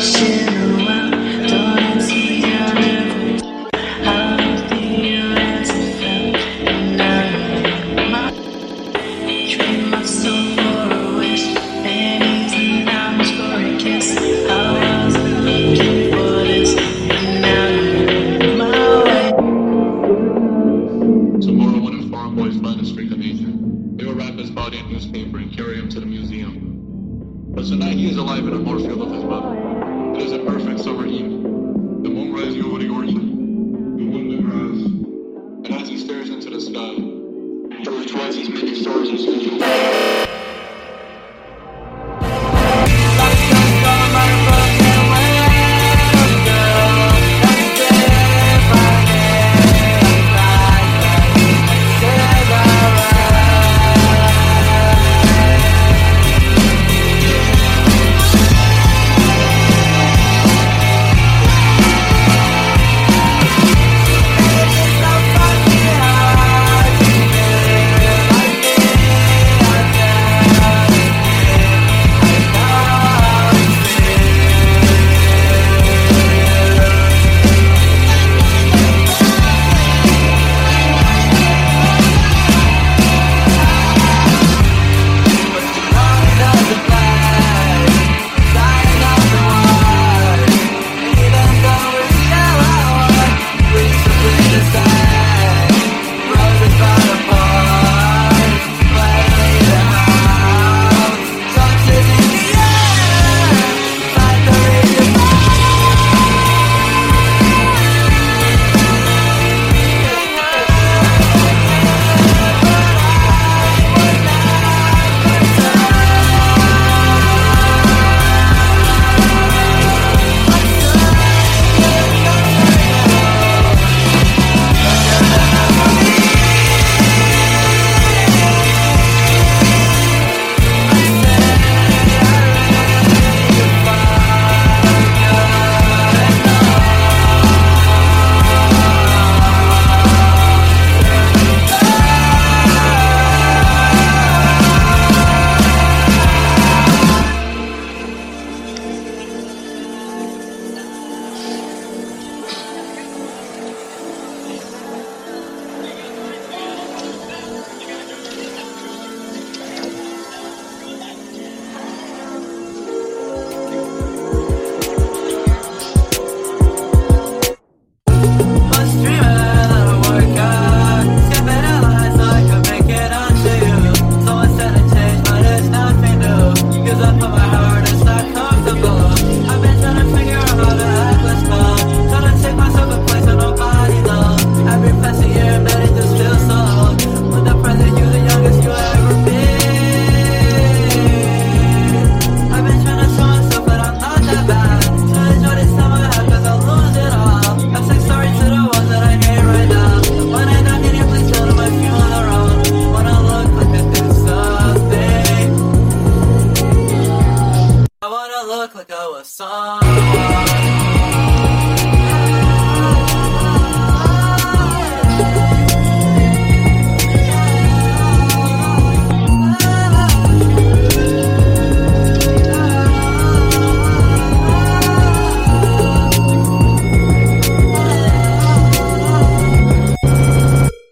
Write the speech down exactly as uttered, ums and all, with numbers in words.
Tomorrow, one of Farm Boy's find a streak of Nathan. They will wrap his body in newspaper and carry him to the museum. But tonight he is alive in a more field of his body. It is a perfect summer evening. The moon rising over the orchard, the wind in the grass, and as he stares into the sky, there are twice as many stars as usual.